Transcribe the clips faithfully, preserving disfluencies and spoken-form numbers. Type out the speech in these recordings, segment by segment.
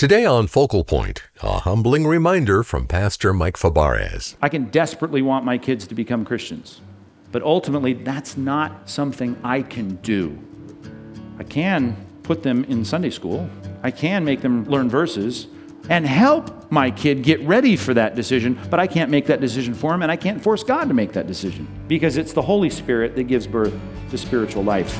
Today on Focal Point, a humbling reminder from Pastor Mike Fabarez. I can desperately want my kids to become Christians, but ultimately that's not something I can do. I can put them in Sunday school. I can make them learn verses and help my kid get ready for that decision, but I can't make that decision for him, and I can't force God to make that decision because it's the Holy Spirit that gives birth to spiritual life.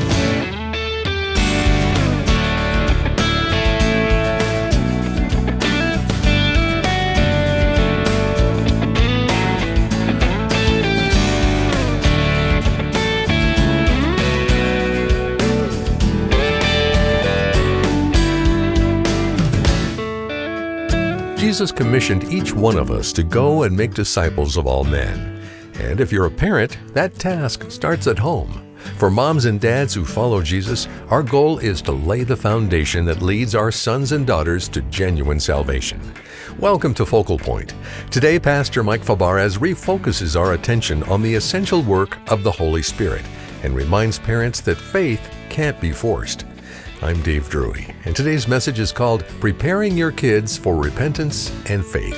Jesus commissioned each one of us to go and make disciples of all men. And if you're a parent, that task starts at home. For moms and dads who follow Jesus, our goal is to lay the foundation that leads our sons and daughters to genuine salvation. Welcome to Focal Point. Today, Pastor Mike Fabarez refocuses our attention on the essential work of the Holy Spirit and reminds parents that faith can't be forced. I'm Dave Drury, and today's message is called Preparing Your Kids for Repentance and Faith.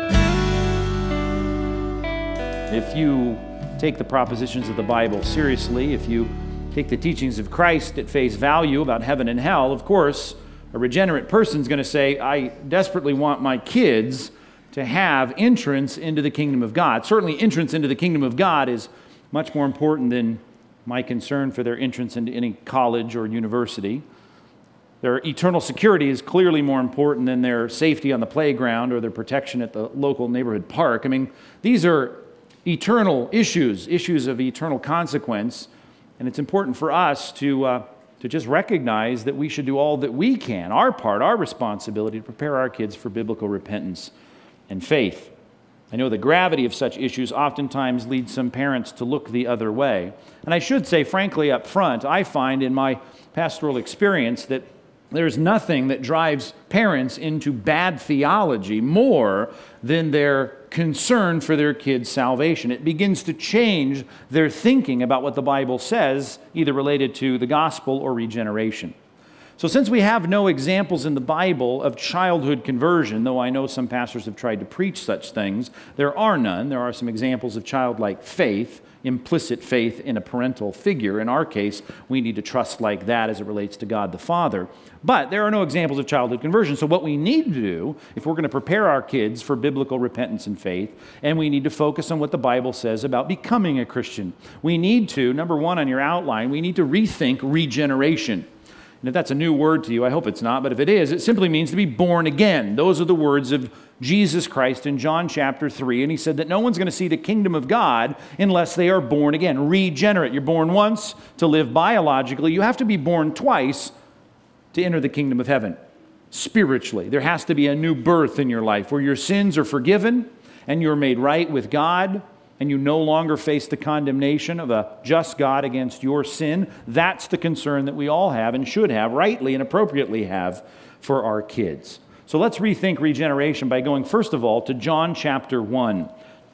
If you take the propositions of the Bible seriously, if you take the teachings of Christ at face value about heaven and hell, of course, a regenerate person is going to say, I desperately want my kids to have entrance into the kingdom of God. Certainly, entrance into the kingdom of God is much more important than my concern for their entrance into any college or university. Their eternal security is clearly more important than their safety on the playground or their protection at the local neighborhood park. I mean, these are eternal issues, issues of eternal consequence, and it's important for us to uh, to just recognize that we should do all that we can, our part, our responsibility, to prepare our kids for biblical repentance and faith. I know the gravity of such issues oftentimes leads some parents to look the other way. And I should say, frankly, up front, I find in my pastoral experience that there's nothing that drives parents into bad theology more than their concern for their kids' salvation. It begins to change their thinking about what the Bible says, either related to the gospel or regeneration. So since we have no examples in the Bible of childhood conversion, though I know some pastors have tried to preach such things, there are none. There are some examples of childlike faith, implicit faith in a parental figure. In our case, we need to trust like that as it relates to God the Father. But there are no examples of childhood conversion. So what we need to do, if we're going to prepare our kids for biblical repentance and faith, and we need to focus on what the Bible says about becoming a Christian, we need to, number one on your outline, we need to rethink regeneration. And if that's a new word to you, I hope it's not, but if it is, it simply means to be born again. Those are the words of Jesus Christ in John chapter three, and he said that no one's going to see the kingdom of God unless they are born again, regenerate. You're born once to live biologically. You have to be born twice to enter the kingdom of heaven. Spiritually, there has to be a new birth in your life where your sins are forgiven and you're made right with God, and you no longer face the condemnation of a just God against your sin. That's the concern that we all have and should have, rightly and appropriately have, for our kids. So let's rethink regeneration by going, first of all, to John chapter one.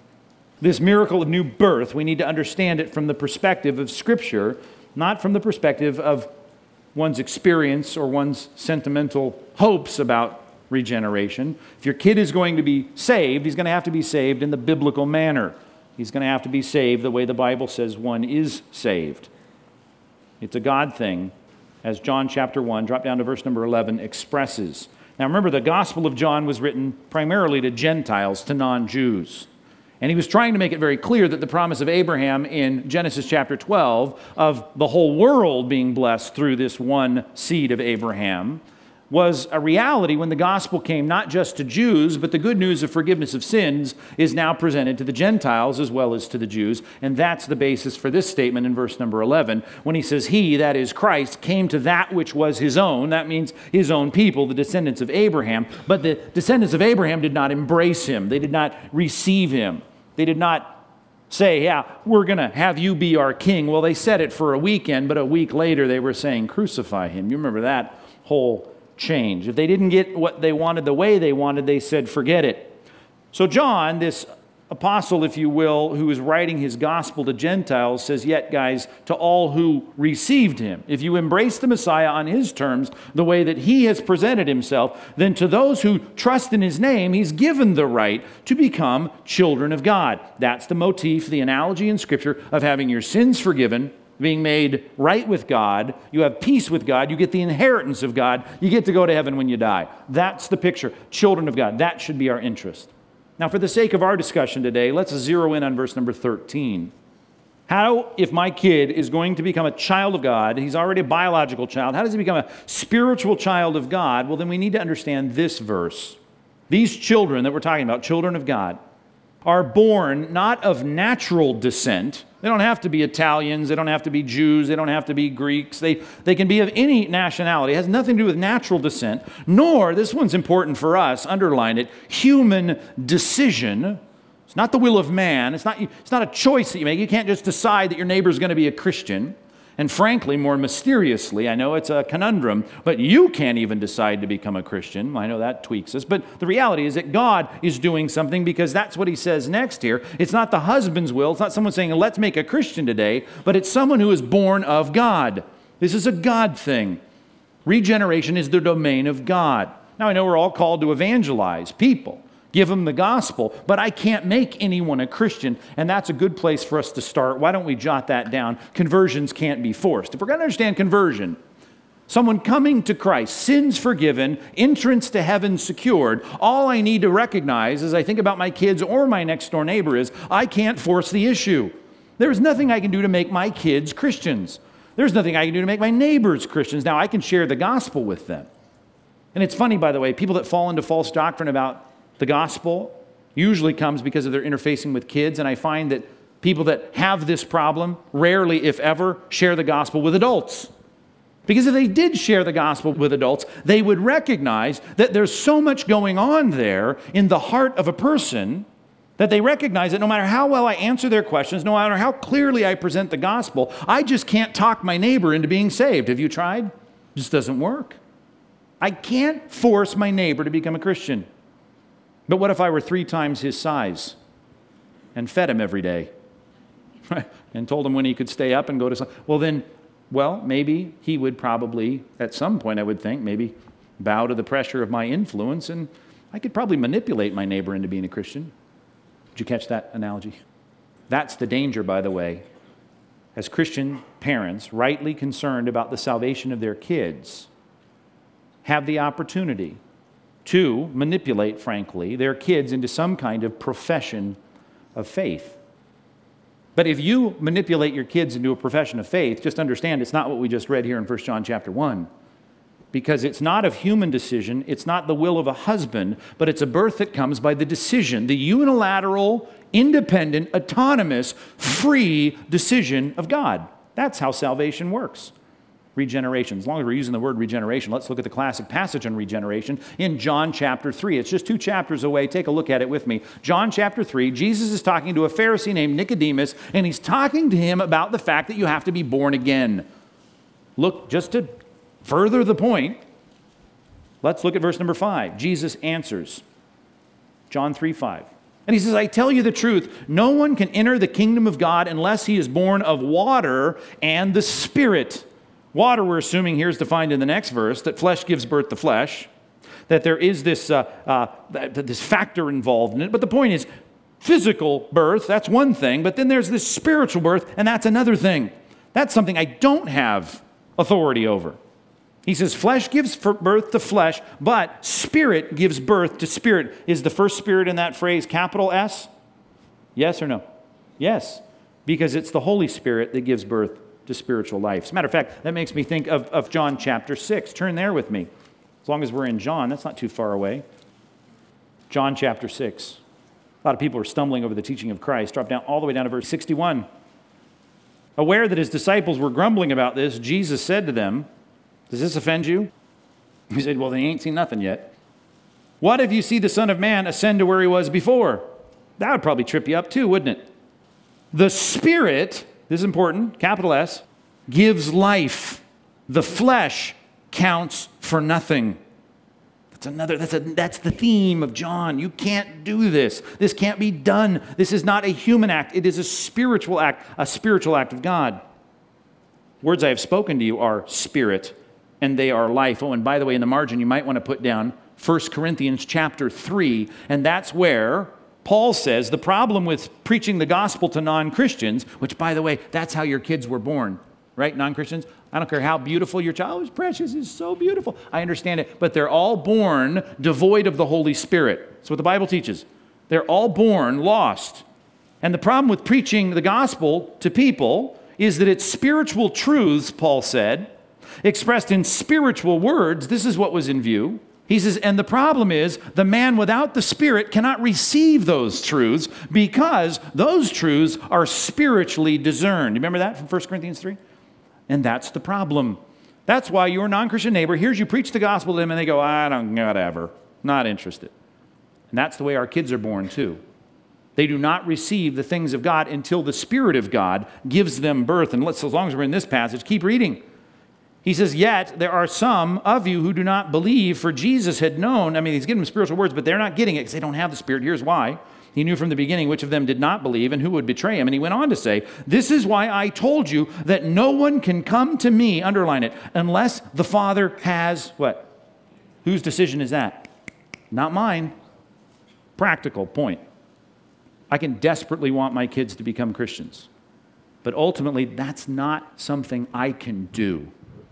This miracle of new birth, we need to understand it from the perspective of Scripture, not from the perspective of one's experience or one's sentimental hopes about regeneration. If your kid is going to be saved, he's going to have to be saved in the biblical manner. He's going to have to be saved the way the Bible says one is saved. It's a God thing, as John chapter one, drop down to verse number eleven, expresses. Now remember, the Gospel of John was written primarily to Gentiles, to non-Jews. And he was trying to make it very clear that the promise of Abraham in Genesis chapter twelve of the whole world being blessed through this one seed of Abraham was a reality when the gospel came not just to Jews, but the good news of forgiveness of sins is now presented to the Gentiles as well as to the Jews. And that's the basis for this statement in verse number eleven, when he says, he, that is Christ, came to that which was his own. That means his own people, the descendants of Abraham. But the descendants of Abraham did not embrace him. They did not receive him. They did not say, yeah, we're going to have you be our king. Well, they said it for a weekend, but a week later they were saying, crucify him. You remember that whole change. If they didn't get what they wanted the way they wanted, they said, forget it. So John, this apostle, if you will, who is writing his gospel to Gentiles says, yet, guys, to all who received him. If you embrace the Messiah on his terms, the way that he has presented himself, then to those who trust in his name, he's given the right to become children of God. That's the motif, the analogy in Scripture of having your sins forgiven, being made right with God. You have peace with God. You get the inheritance of God. You get to go to heaven when you die. That's the picture. Children of God. That should be our interest. Now, for the sake of our discussion today, let's zero in on verse number thirteen. How, if my kid is going to become a child of God, he's already a biological child, how does he become a spiritual child of God? Well, then we need to understand this verse. These children that we're talking about, children of God, are born not of natural descent. They don't have to be Italians. They don't have to be Jews. They don't have to be Greeks. They, they can be of any nationality. It has nothing to do with natural descent, nor, this one's important for us, underline it, human decision. It's not the will of man. It's not, it's not a choice that you make. You can't just decide that your neighbor's going to be a Christian. And frankly, more mysteriously, I know it's a conundrum, but you can't even decide to become a Christian. I know that tweaks us. But the reality is that God is doing something, because that's what he says next here. It's not the husband's will. It's not someone saying, let's make a Christian today, but it's someone who is born of God. This is a God thing. Regeneration is the domain of God. Now, I know we're all called to evangelize people, give them the gospel, but I can't make anyone a Christian, and that's a good place for us to start. Why don't we jot that down? Conversions can't be forced. If we're going to understand conversion, someone coming to Christ, sins forgiven, entrance to heaven secured, all I need to recognize as I think about my kids or my next door neighbor is I can't force the issue. There's nothing I can do to make my kids Christians. There's nothing I can do to make my neighbors Christians. Now, I can share the gospel with them. And it's funny, by the way, people that fall into false doctrine about the gospel usually comes because of their interfacing with kids, and I find that people that have this problem rarely, if ever, share the gospel with adults. Because if they did share the gospel with adults, they would recognize that there's so much going on there in the heart of a person that they recognize that no matter how well I answer their questions, no matter how clearly I present the gospel, I just can't talk my neighbor into being saved. Have you tried? It just doesn't work. I can't force my neighbor to become a Christian. But what if I were three times his size and fed him every day and told him when he could stay up and go to sleep? Well, then, well, maybe he would probably, at some point I would think, maybe bow to the pressure of my influence, and I could probably manipulate my neighbor into being a Christian. Did you catch that analogy? That's the danger, by the way, as Christian parents, rightly concerned about the salvation of their kids, have the opportunity to manipulate, frankly, their kids into some kind of profession of faith. But if you manipulate your kids into a profession of faith, just understand it's not what we just read here in First John chapter one. Because it's not of human decision, it's not the will of a husband, but it's a birth that comes by the decision, the unilateral, independent, autonomous, free decision of God. That's how salvation works. Regeneration. As long as we're using the word regeneration, let's look at the classic passage on regeneration in John chapter three. It's just two chapters away. Take a look at it with me. John chapter three, Jesus is talking to a Pharisee named Nicodemus, and he's talking to him about the fact that you have to be born again. Look, just to further the point, let's look at verse number five. Jesus answers. John three five. And he says, I tell you the truth, no one can enter the kingdom of God unless he is born of water and the Spirit. Water, we're assuming here, is defined in the next verse, that flesh gives birth to flesh, that there is this, uh, uh, this factor involved in it. But the point is, physical birth, that's one thing, but then there's this spiritual birth, and that's another thing. That's something I don't have authority over. He says, flesh gives birth to flesh, but spirit gives birth to spirit. Is the first spirit in that phrase capital S? Yes or no? Yes, because it's the Holy Spirit that gives birth to spiritual life. As a matter of fact, that makes me think of, of John chapter six. Turn there with me. As long as we're in John, that's not too far away. John chapter six. A lot of people are stumbling over the teaching of Christ. Drop down all the way down to verse sixty-one. Aware that his disciples were grumbling about this, Jesus said to them, does this offend you? He said, well, they ain't seen nothing yet. What if you see the Son of Man ascend to where he was before? That would probably trip you up too, wouldn't it? The Spirit, this is important, capital S, gives life. The flesh counts for nothing. That's another, that's, a, that's the theme of John. You can't do this. This can't be done. This is not a human act. It is a spiritual act, a spiritual act of God. Words I have spoken to you are spirit, and they are life. Oh, and by the way, in the margin, you might want to put down First Corinthians chapter three, and that's where Paul says the problem with preaching the gospel to non-Christians, which, by the way, that's how your kids were born, right? Non-Christians. I don't care how beautiful your child is. Precious is so beautiful. I understand it. But they're all born devoid of the Holy Spirit. That's what the Bible teaches. They're all born lost. And the problem with preaching the gospel to people is that it's spiritual truths, Paul said, expressed in spiritual words. This is what was in view. He says, and the problem is the man without the Spirit cannot receive those truths because those truths are spiritually discerned. You remember that from First Corinthians three? And that's the problem. That's why your non-Christian neighbor hears you preach the gospel to them and they go, I don't, whatever, not interested. And that's the way our kids are born too. They do not receive the things of God until the Spirit of God gives them birth. And let's, as long as we're in this passage, keep reading. He says, yet there are some of you who do not believe, for Jesus had known. I mean, he's giving them spiritual words, but they're not getting it because they don't have the Spirit. Here's why. He knew from the beginning which of them did not believe and who would betray him. And he went on to say, this is why I told you that no one can come to me, underline it, unless the Father has what? Whose decision is that? Not mine. Practical point. I can desperately want my kids to become Christians. But ultimately, that's not something I can do.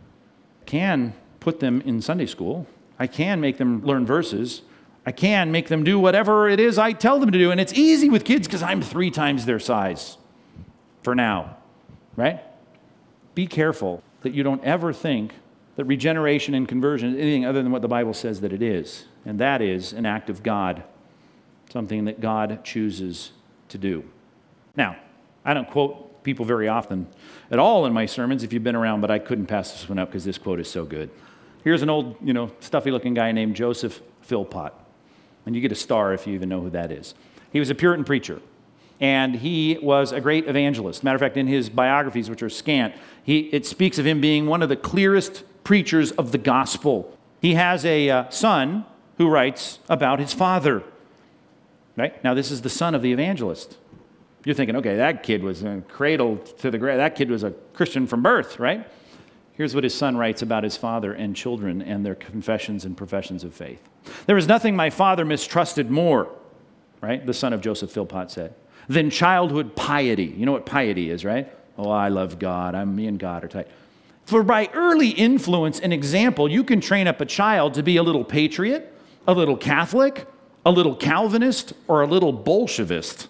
I can put them in Sunday school. I can make them learn verses. I can make them do whatever it is I tell them to do. And it's easy with kids because I'm three times their size for now, right? Be careful that you don't ever think that regeneration and conversion is anything other than what the Bible says that it is. And that is an act of God, something that God chooses to do. Now, I don't quote people very often at all in my sermons if you've been around, but I couldn't pass this one up because this quote is so good. Here's an old, you know, stuffy-looking guy named Joseph Philpott. And you get a star if you even know who that is. He was a Puritan preacher, and he was a great evangelist. Matter of fact, in his biographies, which are scant, he, it speaks of him being one of the clearest preachers of the gospel. He has a uh, son who writes about his father. Right? Now, this is the son of the evangelist. You're thinking, okay, that kid was uh, cradled to the grave. That kid was a Christian from birth, right? Here's what his son writes about his father and children and their confessions and professions of faith. There is nothing my father mistrusted more, right? The son of Joseph Philpott said, than childhood piety. You know what piety is, right? Oh, I love God. I'm me and God are tight. For by early influence and example, you can train up a child to be a little patriot, a little Catholic, a little Calvinist, or a little Bolshevist.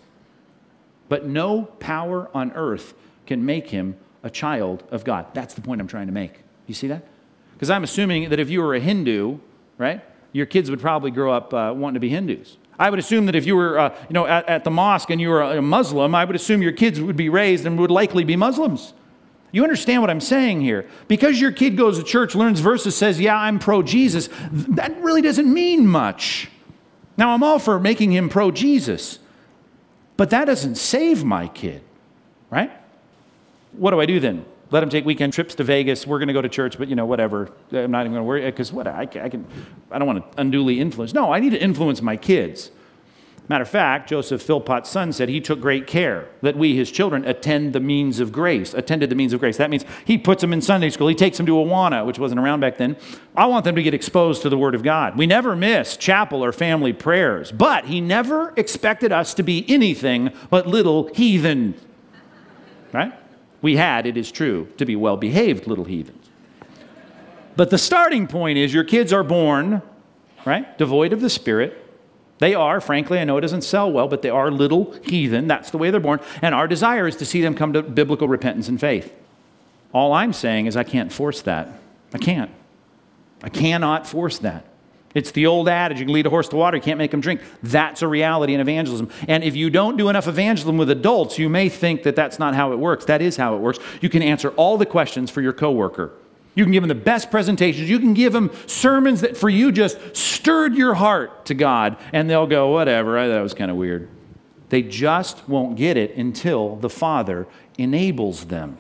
But no power on earth can make him a child of God. That's the point I'm trying to make. You see that? Because I'm assuming that if you were a Hindu, right, your kids would probably grow up uh, wanting to be Hindus. I would assume that if you were, uh, you know, at, at the mosque and you were a Muslim, I would assume your kids would be raised and would likely be Muslims. You understand what I'm saying here? Because your kid goes to church, learns verses, says, yeah, I'm pro-Jesus, that really doesn't mean much. Now, I'm all for making him pro-Jesus, but that doesn't save my kid, right? What do I do then? Let him take weekend trips to Vegas. We're going to go to church, but, you know, whatever. I'm not even going to worry, because what, I, I can, I don't want to unduly influence. No, I need to influence my kids. Matter of fact, Joseph Philpott's son said he took great care that we, his children, attend the means of grace, attended the means of grace. That means he puts them in Sunday school. He takes them to Awana, which wasn't around back then. I want them to get exposed to the Word of God. We never miss chapel or family prayers, but he never expected us to be anything but little heathen, right? We had, it is true, to be well-behaved little heathens. But the starting point is your kids are born, right, devoid of the Spirit. They are, frankly, I know it doesn't sell well, but they are little heathen. That's the way they're born. And our desire is to see them come to biblical repentance and faith. All I'm saying is I can't force that. I can't. I cannot force that. It's the old adage, you can lead a horse to water, you can't make him drink. That's a reality in evangelism. And if you don't do enough evangelism with adults, you may think that that's not how it works. That is how it works. You can answer all the questions for your coworker. You can give them the best presentations. You can give them sermons that for you just stirred your heart to God, and they'll go, whatever, that was kind of weird. They just won't get it until the Father enables them.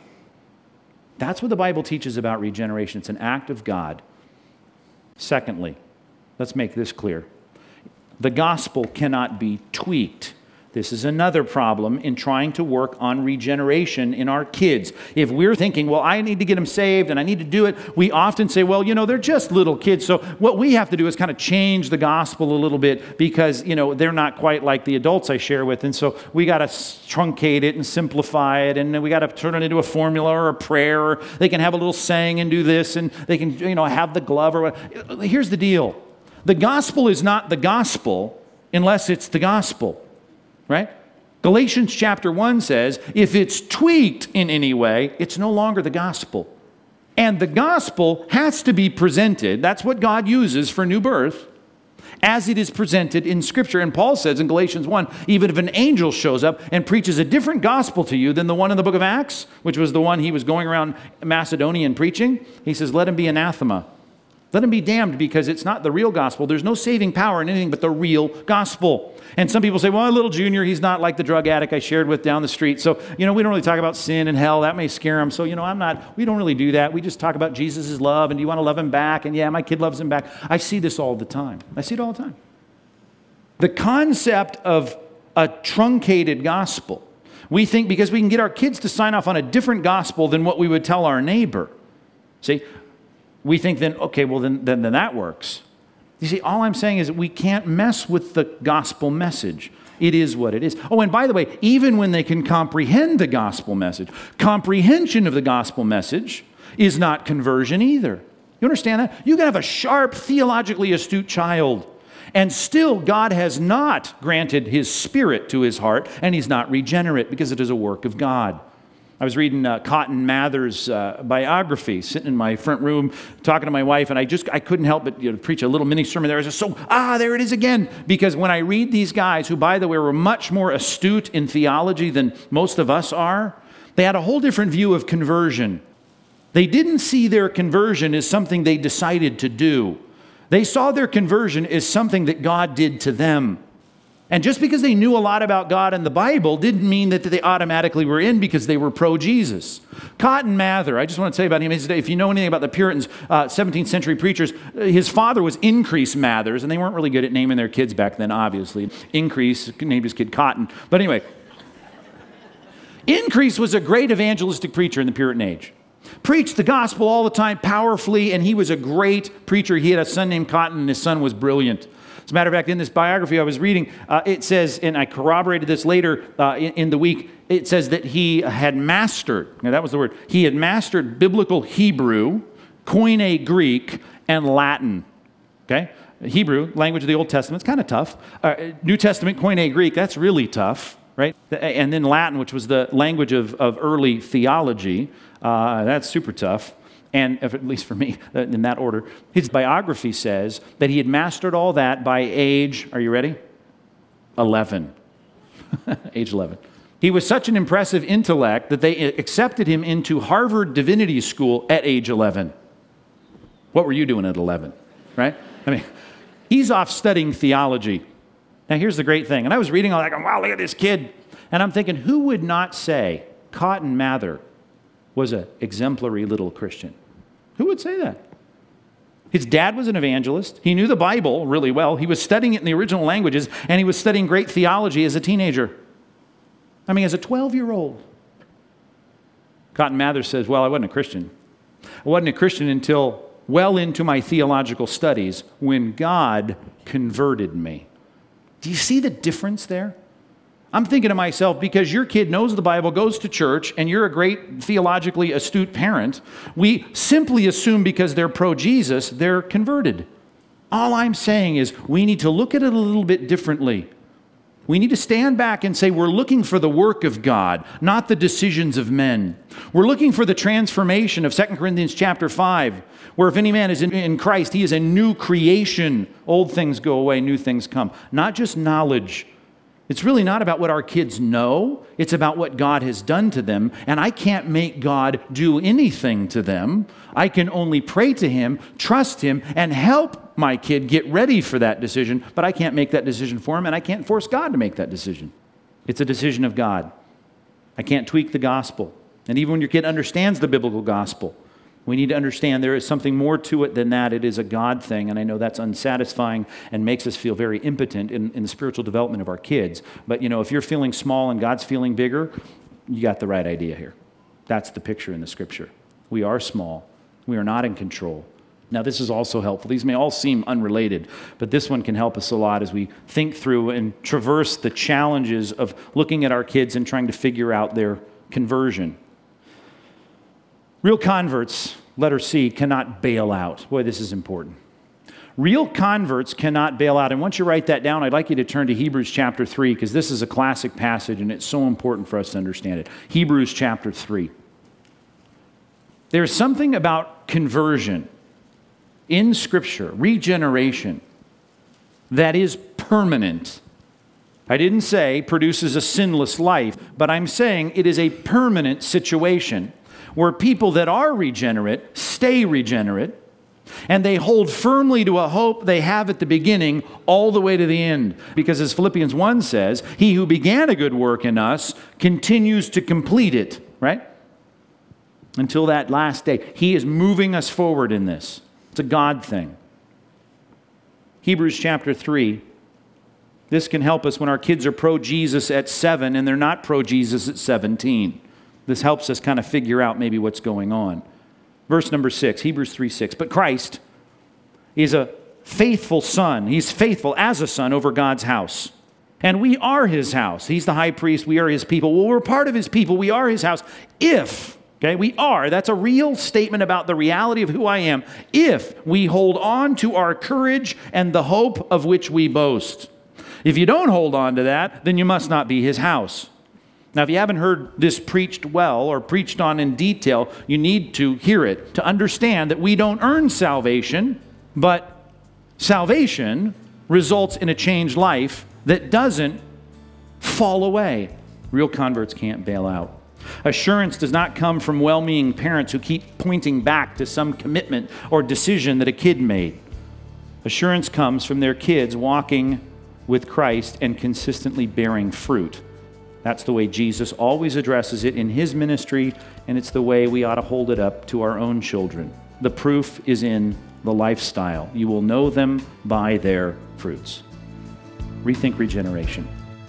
That's what the Bible teaches about regeneration. It's an act of God. Secondly, let's make this clear. The gospel cannot be tweaked. This is another problem in trying to work on regeneration in our kids. If we're thinking, well, I need to get them saved and I need to do it, we often say, well, you know, they're just little kids. So what we have to do is kind of change the gospel a little bit because, you know, they're not quite like the adults I share with. And so we got to truncate it and simplify it. And we got to turn it into a formula or a prayer. Or they can have a little saying and do this. And they can, you know, have the glove or what. Here's the deal. The gospel is not the gospel unless it's the gospel. Right? Galatians chapter one says, if it's tweaked in any way, it's no longer the gospel. And the gospel has to be presented, that's what God uses for new birth, as it is presented in Scripture. And Paul says in Galatians one, even if an angel shows up and preaches a different gospel to you than the one in the book of Acts, which was the one he was going around Macedonia and preaching, he says, let him be anathema. Let him be damned because it's not the real gospel. There's no saving power in anything but the real gospel. And some people say, well, little Junior, he's not like the drug addict I shared with down the street. So, you know, we don't really talk about sin and hell. That may scare him. So, you know, I'm not, we don't really do that. We just talk about Jesus' love. And do you want to love him back? And yeah, my kid loves him back. I see this all the time. I see it all the time. The concept of a truncated gospel. We think because we can get our kids to sign off on a different gospel than what we would tell our neighbor. See? We think then, okay, well, then, then, then that works. You see, all I'm saying is that we can't mess with the gospel message. It is what it is. Oh, and by the way, even when they can comprehend the gospel message, comprehension of the gospel message is not conversion either. You understand that? You can have a sharp, theologically astute child, and still God has not granted his spirit to his heart, and he's not regenerate because it is a work of God. I was reading uh, Cotton Mather's uh, biography, sitting in my front room, talking to my wife, and I just I couldn't help but you know, preach a little mini sermon there. I was just so, ah, there it is again. Because when I read these guys, who, by the way, were much more astute in theology than most of us are, they had a whole different view of conversion. They didn't see their conversion as something they decided to do. They saw their conversion as something that God did to them. And just because they knew a lot about God and the Bible didn't mean that they automatically were in because they were pro-Jesus. Cotton Mather, I just want to tell you about him. If you know anything about the Puritans, uh, seventeenth century preachers, his father was Increase Mathers, and they weren't really good at naming their kids back then, obviously. Increase, named his kid Cotton. But anyway, Increase was a great evangelistic preacher in the Puritan age. Preached the gospel all the time, powerfully, and he was a great preacher. He had a son named Cotton, and his son was brilliant. As a matter of fact, in this biography I was reading, uh, it says, and I corroborated this later uh, in, in the week, it says that he had mastered, now that was the word, he had mastered biblical Hebrew, Koine Greek, and Latin. Okay? Hebrew, language of the Old Testament, it's kind of tough. Uh, New Testament, Koine Greek, that's really tough, right? And then Latin, which was the language of, of early theology, uh, that's super tough. And if, at least for me, in that order, his biography says that he had mastered all that by age, are you ready? eleven. Age eleven. He was such an impressive intellect that they accepted him into Harvard Divinity School at age eleven. What were you doing at eleven, right? I mean, he's off studying theology. Now, here's the great thing. And I was reading all that, going, wow, look at this kid. And I'm thinking, who would not say Cotton Mather was an exemplary little Christian? Who would say that? His dad was an evangelist. He knew the Bible really well. He was studying it in the original languages, and he was studying great theology as a teenager. I mean, as a twelve-year-old. Cotton Mather says, well, I wasn't a Christian. I wasn't a Christian until well into my theological studies when God converted me. Do you see the difference there? I'm thinking to myself, because your kid knows the Bible, goes to church, and you're a great theologically astute parent, we simply assume because they're pro-Jesus, they're converted. All I'm saying is we need to look at it a little bit differently. We need to stand back and say we're looking for the work of God, not the decisions of men. We're looking for the transformation of Second Corinthians chapter five, where if any man is in, in Christ, he is a new creation. Old things go away, new things come. Not just knowledge. It's really not about what our kids know. It's about what God has done to them. And I can't make God do anything to them. I can only pray to him, trust him, and help my kid get ready for that decision. But I can't make that decision for him, and I can't force God to make that decision. It's a decision of God. I can't tweak the gospel. And even when your kid understands the biblical gospel, We need to understand there is something more to it than that. It is a God thing, and I know that's unsatisfying and makes us feel very impotent in, in the spiritual development of our kids. But, you know, if you're feeling small and God's feeling bigger, you got the right idea here. That's the picture in the Scripture. We are small. We are not in control. Now, this is also helpful. These may all seem unrelated, but this one can help us a lot as we think through and traverse the challenges of looking at our kids and trying to figure out their conversion. Real converts, letter C, cannot bail out. Boy, this is important. Real converts cannot bail out. And once you write that down, I'd like you to turn to Hebrews chapter three, because this is a classic passage and it's so important for us to understand it. Hebrews chapter three. There's something about conversion in Scripture, regeneration, that is permanent. I didn't say produces a sinless life, but I'm saying it is a permanent situation where people that are regenerate stay regenerate, and they hold firmly to a hope they have at the beginning all the way to the end. Because as Philippians one says, he who began a good work in us continues to complete it, right? Until that last day. He is moving us forward in this. It's a God thing. Hebrews chapter three. This can help us when our kids are pro-Jesus at seven and they're not pro-Jesus at seventeen. This helps us kind of figure out maybe what's going on. Verse number six, Hebrews three six. But Christ is a faithful son. He's faithful as a son over God's house. And we are his house. He's the high priest. We are his people. Well, we're part of his people. We are his house. If, okay, we are. That's a real statement about the reality of who I am. If we hold on to our courage and the hope of which we boast. If you don't hold on to that, then you must not be his house. Now, if you haven't heard this preached well or preached on in detail, you need to hear it to understand that we don't earn salvation, but salvation results in a changed life that doesn't fall away. Real converts can't bail out. Assurance does not come from well-meaning parents who keep pointing back to some commitment or decision that a kid made. Assurance comes from their kids walking with Christ and consistently bearing fruit. That's the way Jesus always addresses it in his ministry, and it's the way we ought to hold it up to our own children. The proof is in the lifestyle. You will know them by their fruits. Rethink regeneration.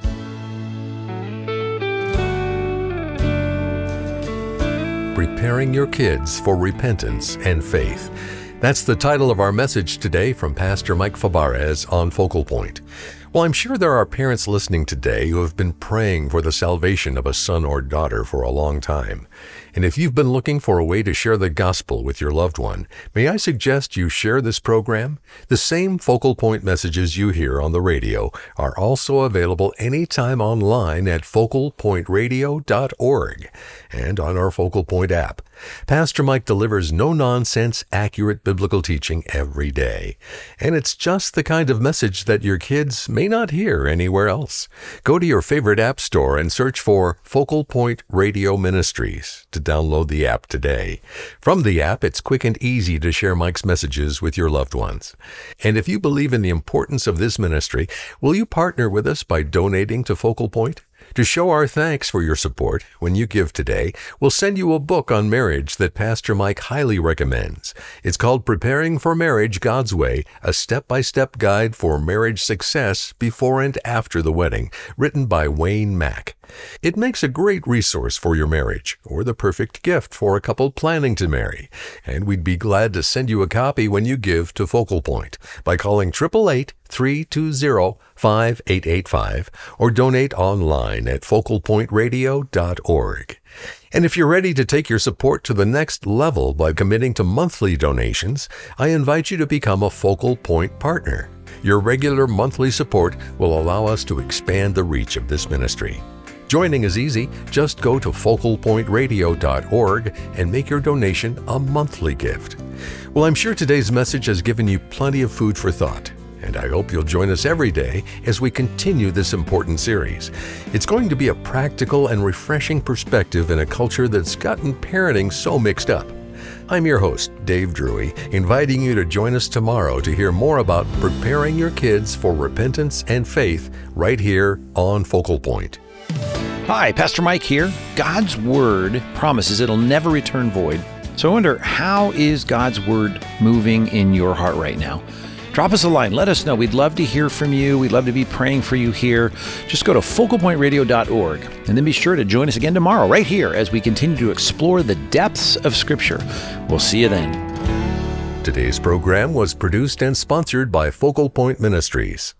Preparing your kids for repentance and faith. That's the title of our message today from Pastor Mike Fabarez on Focal Point. Well, I'm sure there are parents listening today who have been praying for the salvation of a son or daughter for a long time. And if you've been looking for a way to share the gospel with your loved one, may I suggest you share this program? The same Focal Point messages you hear on the radio are also available anytime online at focal point radio dot org and on our Focal Point app. Pastor Mike delivers no-nonsense, accurate biblical teaching every day. And it's just the kind of message that your kids may not hear anywhere else. Go to your favorite app store and search for Focal Point Radio Ministries to download the app today. From the app, it's quick and easy to share Mike's messages with your loved ones. And if you believe in the importance of this ministry, will you partner with us by donating to Focal Point? To show our thanks for your support, when you give today, we'll send you a book on marriage that Pastor Mike highly recommends. It's called Preparing for Marriage God's Way, a step-by-step guide for marriage success before and after the wedding, written by Wayne Mack. It makes a great resource for your marriage, or the perfect gift for a couple planning to marry. And we'd be glad to send you a copy when you give to Focal Point by calling eight eight eight, three two zero, five eight eight five or donate online at focal point radio dot org. And if you're ready to take your support to the next level by committing to monthly donations, I invite you to become a Focal Point partner. Your regular monthly support will allow us to expand the reach of this ministry. Joining is easy. Just go to focal point radio dot org and make your donation a monthly gift. Well, I'm sure today's message has given you plenty of food for thought, and I hope you'll join us every day as we continue this important series. It's going to be a practical and refreshing perspective in a culture that's gotten parenting so mixed up. I'm your host, Dave Drury, inviting you to join us tomorrow to hear more about preparing your kids for repentance and faith right here on Focal Point. Hi, Pastor Mike here. God's Word promises it'll never return void. So I wonder, how is God's Word moving in your heart right now? Drop us a line. Let us know. We'd love to hear from you. We'd love to be praying for you here. Just go to focal point radio dot org and then be sure to join us again tomorrow right here as we continue to explore the depths of Scripture. We'll see you then. Today's program was produced and sponsored by Focal Point Ministries.